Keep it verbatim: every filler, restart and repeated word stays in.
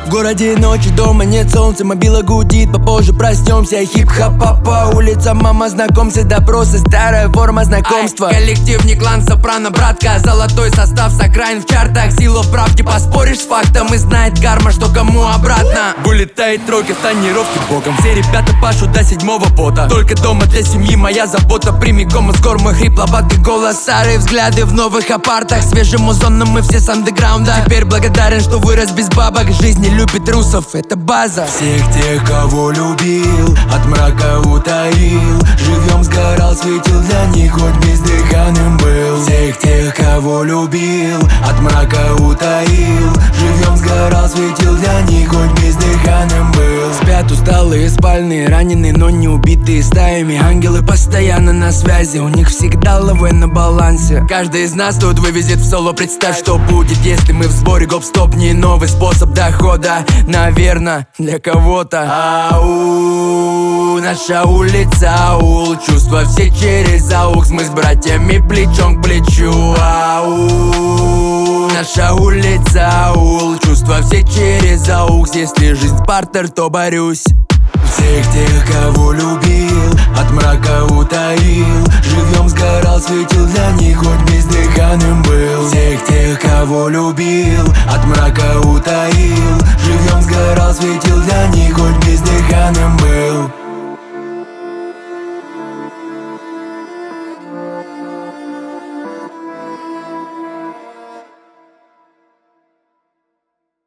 В городе ночи, дома нет солнца, мобила гудит, попозже проснемся. Хип-хоп по улицам, мама, знакомься, допросы, старая форма знакомства. Ай, коллектив не клан, сопрано, братка, золотой состав с окраин в чартах. Сила в правде, поспоришь с фактом, и знает карма, что кому обратно. Вылетает тройка, тонировки боком. Все ребята пашут до седьмого пота. Только дома для семьи моя забота. Прямиком из гор мой хрипловатый голос. Старые взгляды в новых апартах. Свежим музоном мы все с андеграунда. Теперь благодарен, что вырос без бабок. Жизнь не любит трусов, это база. Всех тех, кого любил, от мрака утаил. Живьем сгорал, светил для них, хоть бездыханным был. Всех тех, кого любил, от мрака утаил. Живьем сгорал, светил для них, хоть бездыханным был. Спят усталые, спальные, раненые, но не убитые стаями. Ангелы постоянно на связи, у них всегда лавы на балансе. Каждый из нас тут вывезет в соло. Представь, что будет, если мы в сборе. Гоп-стоп, не новый способ дохода, наверно, для кого-то. Ау, наша улица, аул. Чувства все через аук. Мы с братьями плечом к плечу. Ау, наша улица, аул. Чувства все через аук. Если жизнь партер, то борюсь. Всех тех, кого любил, от мрака утаил. Живьем сгорал, светил для них, хоть бездыханным был. Всех тех, кого любил, от мрака утаил.